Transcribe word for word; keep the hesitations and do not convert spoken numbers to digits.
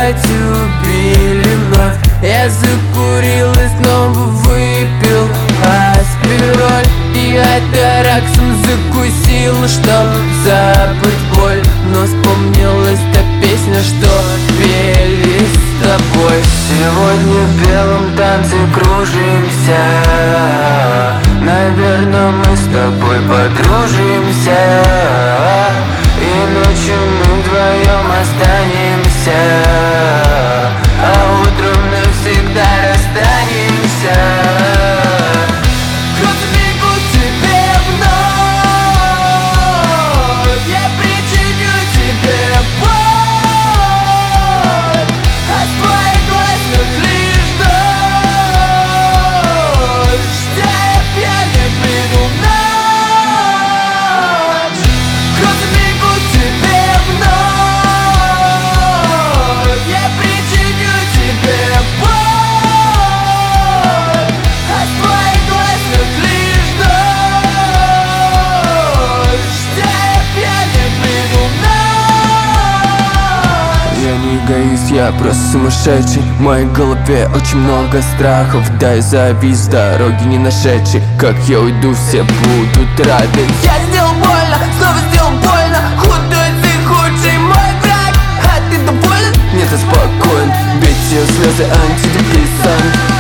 опять убили вновь. Я закурил и снова выпил аспироль. Я тараксом закусил, чтоб забыть боль. Но вспомнилась та песня, что пели с тобой. Сегодня в белом танце кружимся. Наверное, мы с тобой подружимся. И ночью мы вдвоем останемся, а утром навсегда расстанемся. Эгоист, я просто сумасшедший. В моей голове очень много страхов. Да, я завис, дороги не нашедший. Как я уйду, все будут рады. Я сделал больно, снова сделал больно. Худой ты худший мой враг. А ты доволен? Нет, я спокоен. Ведь все слезы антидепрессант.